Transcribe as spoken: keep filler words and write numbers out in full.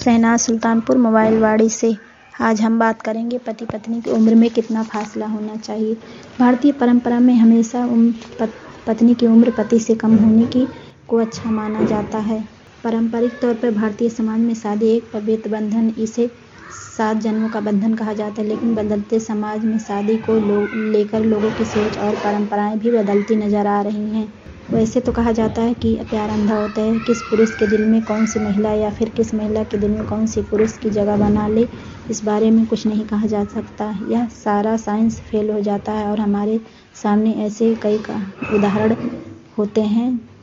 Shehnaaz Sultanpur mobile वाड़ी से। आज हम बात करेंगे पति पत्नी की उम्र में कितना फासला होना चाहिए। भारतीय परंपरा में हमेशा पत, पत्नी की उम्र पति से कम होने की को अच्छा माना जाता है। पारंपरिक तौर पर भारतीय समाज में शादी एक पवित्र बंधन, इसे सात जन्मों का बंधन कहा जाता है। लेकिन बदलते समाज में शादी को लो, लेकर लोगों की सोच और परंपराएं भी बदलती नजर आ रही हैं। वैसे तो कहा जाता है कि प्यार अंधा होता है, किस पुरुष के दिल में कौन सी महिला या फिर किस महिला के दिल में कौन सी पुरुष की जगह बना ले, इस बारे में कुछ नहीं कहा जा सकता। यह सारा साइंस फेल हो जाता है और हमारे सामने ऐसे कई उदाहरण होते हैं